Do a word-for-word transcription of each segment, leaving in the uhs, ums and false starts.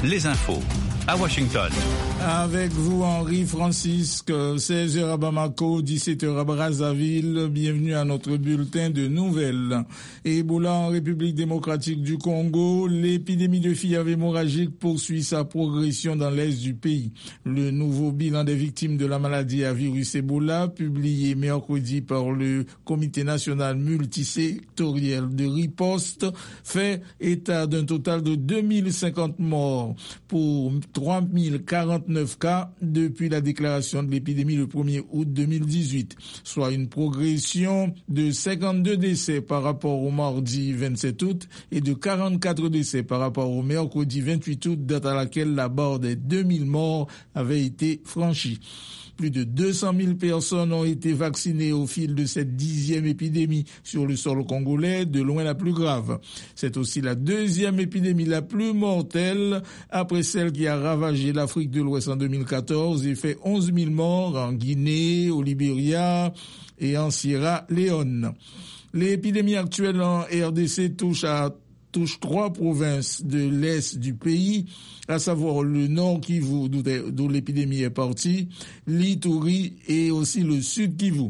les infos à Washington. Avec vous, Henri Francisque, seize heures à Bamako, dix-sept heures à Brazzaville. Bienvenue à notre bulletin de nouvelles. Ebola en République démocratique du Congo. L'épidémie de fièvre hémorragique poursuit sa progression dans l'est du pays. Le nouveau bilan des victimes de la maladie à virus Ebola, publié mercredi par le Comité national multisectoriel de riposte, fait état d'un total de deux mille cinquante morts pour trois mille quarante-neuf cas depuis la déclaration de l'épidémie le premier août deux mille dix-huit, soit une progression de cinquante-deux décès par rapport au mardi vingt-sept août et de quarante-quatre décès par rapport au mercredi vingt-huit août, date à laquelle la barre des deux mille morts avait été franchie. Plus de deux cent mille personnes ont été vaccinées au fil de cette dixième épidémie sur le sol congolais, de loin la plus grave. C'est aussi la deuxième épidémie la plus mortelle après celle qui a ravagé l'Afrique de l'Ouest en deux mille quatorze et fait onze mille morts en Guinée, au Libéria et en Sierra Leone. L'épidémie actuelle en R D C touche à touche trois provinces de l'est du pays, à savoir le Nord Kivu, d'où l'épidémie est partie, l'Ituri et aussi le Sud Kivu.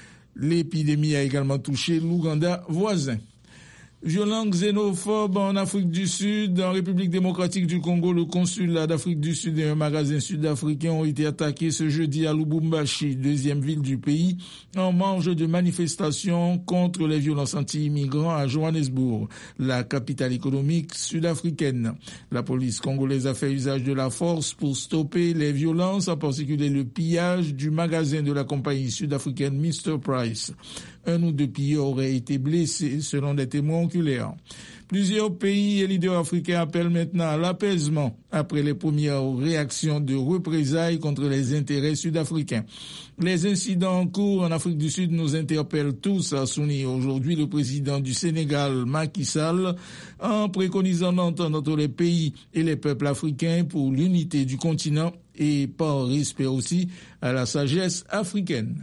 L'épidémie a également touché l'Ouganda voisin. Violence xénophobe en Afrique du Sud. En République démocratique du Congo, le consulat d'Afrique du Sud et un magasin sud-africain ont été attaqués ce jeudi à Lubumbashi, deuxième ville du pays, en marge de manifestations contre les violences anti-immigrants à Johannesburg, la capitale économique sud-africaine. La police congolaise a fait usage de la force pour stopper les violences, en particulier le pillage du magasin de la compagnie sud-africaine mister Price. Un ou deux pilleurs auraient été blessés, selon des témoins oculaires. Plusieurs pays et leaders africains appellent maintenant à l'apaisement après les premières réactions de représailles contre les intérêts sud-africains. Les incidents en cours en Afrique du Sud nous interpellent tous, a souligné aujourd'hui le président du Sénégal, Macky Sall, en préconisant l'entente entre les pays et les peuples africains pour l'unité du continent et par respect aussi à la sagesse africaine.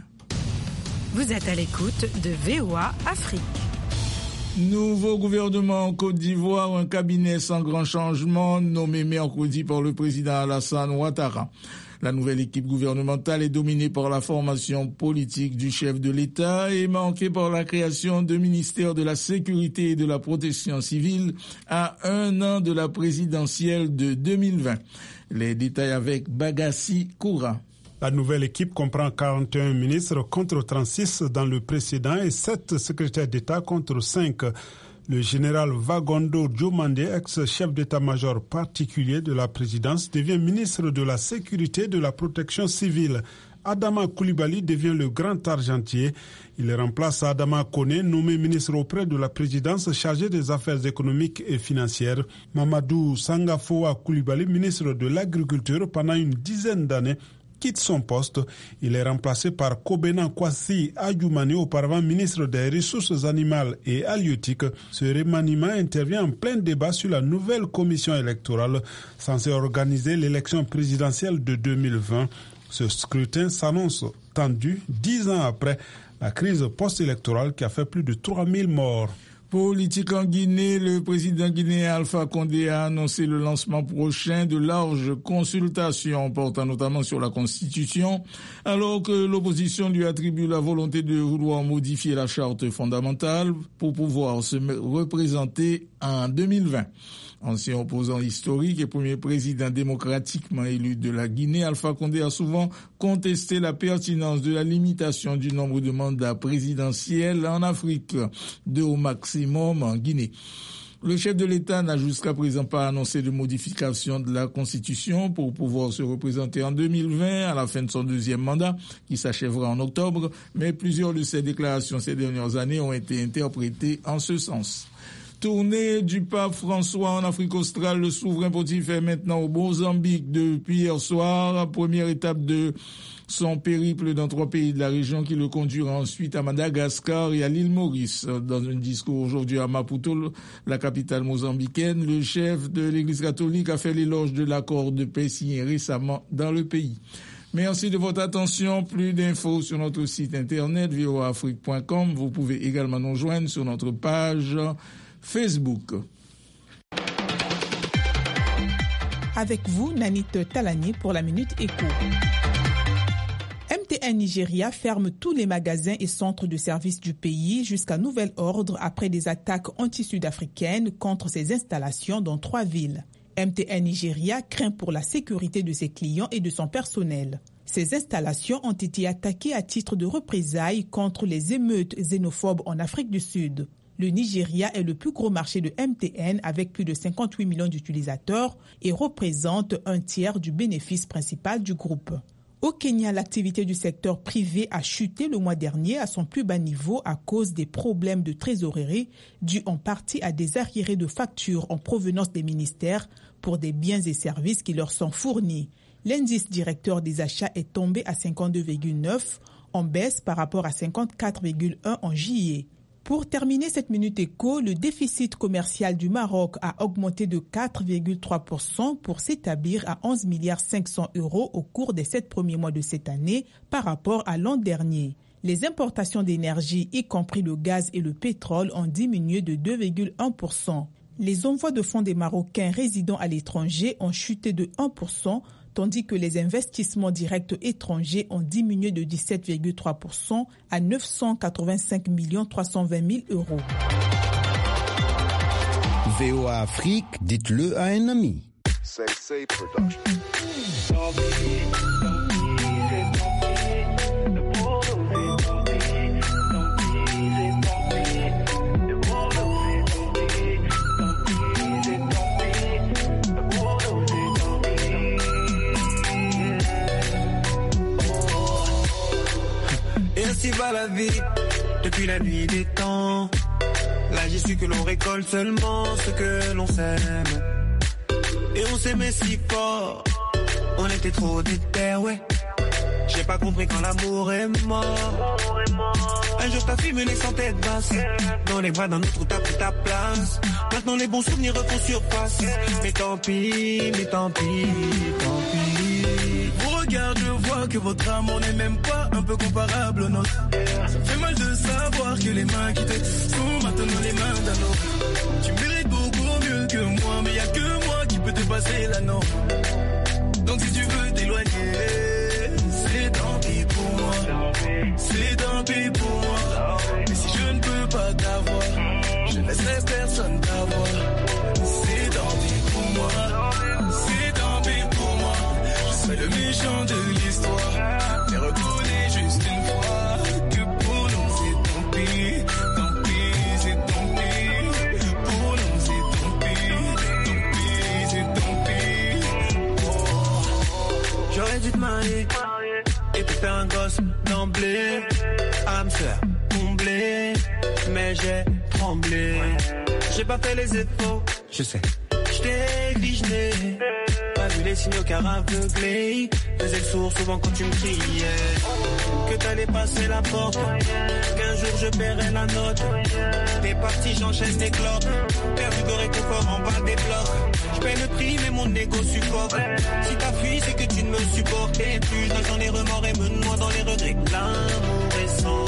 Vous êtes à l'écoute de V O A Afrique. Nouveau gouvernement en Côte d'Ivoire, un cabinet sans grand changement nommé mercredi par le président Alassane Ouattara. La nouvelle équipe gouvernementale est dominée par la formation politique du chef de l'État et marquée par la création de ministères de la Sécurité et de la Protection civile à un an de la présidentielle de deux mille vingt. Les détails avec Bagassi Koura. La nouvelle équipe comprend quarante et un ministres contre trente-six dans le précédent et sept secrétaires d'État contre cinq. Le général Vagondo Diomande, ex-chef d'état-major particulier de la présidence, devient ministre de la Sécurité et de la Protection civile. Adama Koulibaly devient le grand argentier. Il remplace Adama Koné, nommé ministre auprès de la présidence chargé des affaires économiques et financières. Mamadou Sangafoa Koulibaly, ministre de l'Agriculture pendant une dizaine d'années, quitte son poste. Il est remplacé par Kobena Kwasi Adjoumani, auparavant ministre des Ressources animales et halieutiques. Ce remaniement intervient en plein débat sur la nouvelle commission électorale censée organiser l'élection présidentielle de deux mille vingt. Ce scrutin s'annonce tendu dix ans après la crise post-électorale qui a fait plus de trois mille morts. Politique en Guinée, le président guinéen Alpha Condé a annoncé le lancement prochain de larges consultations portant notamment sur la Constitution, alors que l'opposition lui attribue la volonté de vouloir modifier la charte fondamentale pour pouvoir se représenter en deux mille vingt. Ancien opposant historique et premier président démocratiquement élu de la Guinée, Alpha Condé a souvent contesté la pertinence de la limitation du nombre de mandats présidentiels en Afrique, deux au maximum en Guinée. Le chef de l'État n'a jusqu'à présent pas annoncé de modification de la Constitution pour pouvoir se représenter en deux mille vingt à la fin de son deuxième mandat, qui s'achèvera en octobre, mais plusieurs de ses déclarations ces dernières années ont été interprétées en ce sens. Tournée du pape François en Afrique australe, le souverain pontife est maintenant au Mozambique depuis hier soir, première étape de son périple dans trois pays de la région qui le conduira ensuite à Madagascar et à l'île Maurice. Dans un discours aujourd'hui à Maputo, la capitale mozambicaine, le chef de l'Église catholique a fait l'éloge de l'accord de paix signé récemment dans le pays. Merci de votre attention. Plus d'infos sur notre site internet v o a afrique point com. Vous pouvez également nous joindre sur notre page Facebook. Avec vous, Nanit Talani pour la Minute Éco. M T N Nigeria ferme tous les magasins et centres de services du pays jusqu'à nouvel ordre après des attaques anti-sud-africaines contre ses installations dans trois villes. M T N Nigeria craint pour la sécurité de ses clients et de son personnel. Ces installations ont été attaquées à titre de représailles contre les émeutes xénophobes en Afrique du Sud. Le Nigeria est le plus gros marché de M T N avec plus de cinquante-huit millions d'utilisateurs et représente un tiers du bénéfice principal du groupe. Au Kenya, l'activité du secteur privé a chuté le mois dernier à son plus bas niveau à cause des problèmes de trésorerie dus en partie à des arriérés de factures en provenance des ministères pour des biens et services qui leur sont fournis. L'indice directeur des achats est tombé à cinquante-deux virgule neuf, en baisse par rapport à cinquante-quatre virgule un en juillet. Pour terminer cette Minute Éco, le déficit commercial du Maroc a augmenté de quatre virgule trois pour cent pour s'établir à onze milliards cinq cents euros au cours des sept premiers mois de cette année par rapport à l'an dernier. Les importations d'énergie, y compris le gaz et le pétrole, ont diminué de deux virgule un pour cent. Les envois de fonds des Marocains résidant à l'étranger ont chuté de un pour cent, tandis que les investissements directs étrangers ont diminué de dix-sept virgule trois pour cent à neuf cent quatre-vingt-cinq millions trois cent vingt mille euros. V O A Afrique, dites-le à un ami. Ainsi va la vie, depuis la nuit des temps. Là j'ai su que l'on récolte seulement ce que l'on sème. Et on s'aimait si fort, on était trop déter, ouais. J'ai pas compris quand l'amour est mort. Un jour ta fille me laisse en tête basse, dans les bras d'un autre où t'as pris ta place. Maintenant les bons souvenirs refont surface. Mais tant pis, mais tant pis, tant pis. Vous regarde, je vois que votre amour n'est même pas un peu comparable au nôtre. Ça me fait mal de savoir que les mains qui t'aident sont maintenant les mains d'un autre. Tu mérites beaucoup mieux que moi, mais y a que moi qui peut te passer la norme. Donc si tu veux t'éloigner, c'est tant pis pour moi. C'est tant pis pour moi. Mais si je ne peux pas t'avoir, je laisserai personne t'avoir. C'est tant pis pour moi. C'est tant pis pour moi. Je serai le méchant de l'histoire. Mais reconnais juste une fois que pour nous c'est tant pis. Tant pis, c'est tant pis. Pour nous c'est tant pis. Tant pis, c'est tant pis. Oh. J'aurais dû te marier et te faire un gosse d'emblée. Âme sœur comblée, mais j'ai tremblé. J'ai pas fait les efforts, je sais. J't'ai visionné, pas vu les signaux car aveuglé. Faisais le sourd souvent quand tu me criais que t'allais passer la porte, qu'un jour je paierais la note. T'es parti, j'enchaîne des clopes, perdu de réconfort en bas des blocs. J'paie le prix mais mon ego supporte. Si t'as fui c'est que tu ne me supportais plus. J'en ai remords et me noie dans les regrets. L'amour est sans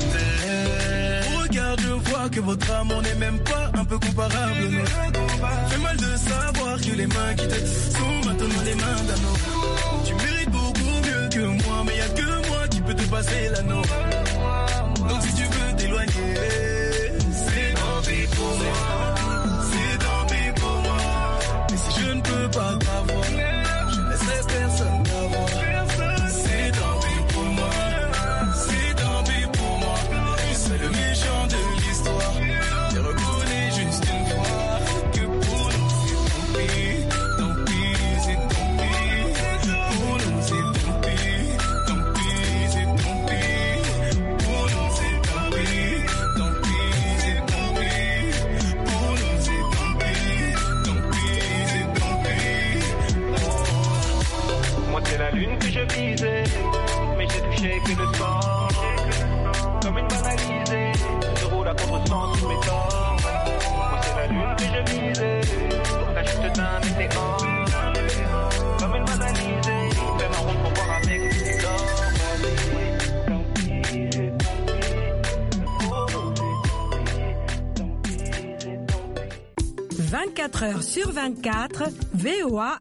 remède. Regarde, je vois que votre amour n'est même pas un peu comparable. Fait mal de savoir que les mains qui t'aident sont maintenant les mains d'un autre. Tu mérites beaucoup mieux que moi, mais y a que moi qui peut te passer la norme. Donc si tu veux t'éloigner, c'est tant pis pour moi. C'est tant pis pour moi. Mais si je ne peux pas t'avoir, je laisserai personne t'avoir. C'est tant pis pour moi. C'est tant pis pour moi. Je serai le méchant de l'histoire. Et reconnais juste une fois que pour nous c'est tant pis. Tant pis, c'est tant pis. Pour nous c'est tant pis. Tant pis, c'est tant pis. Pour nous c'est tant pis. Tant pis, c'est tant pis. Pour nous c'est tant pis. Tant pis, c'est tant pis. Oh. Moi c'est la lune que je visais, mais j'ai touché que le sang. Comme une banalisée, je roule à contre-sens tous mes torts. Moi c'est la lune que je visais, la chute d'un météore. Comme une banalisée, fais ma ronde pour voir avec les corps. Tant pis, c'est tant pis. vingt-quatre heures sur vingt-quatre, V O A